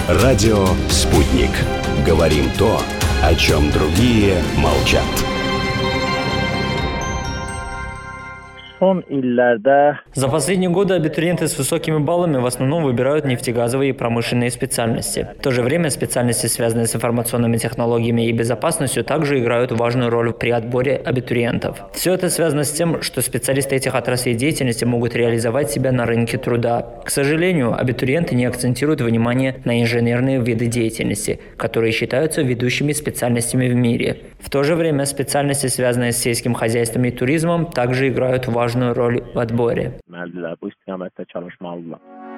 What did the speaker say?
Радио «Спутник». Говорим то, о чем другие молчат. За последние годы абитуриенты с высокими баллами в основном выбирают нефтегазовые и промышленные специальности. В то же время специальности, связанные с информационными технологиями и безопасностью, также играют важную роль при отборе абитуриентов. Все это связано с тем, что специалисты этих отраслей деятельности могут реализовать себя на рынке труда. К сожалению, абитуриенты не акцентируют внимание на инженерные виды деятельности, которые считаются ведущими специальностями в мире. В то же время специальности, связанные с сельским хозяйством и туризмом, также играют важную роль в отборе.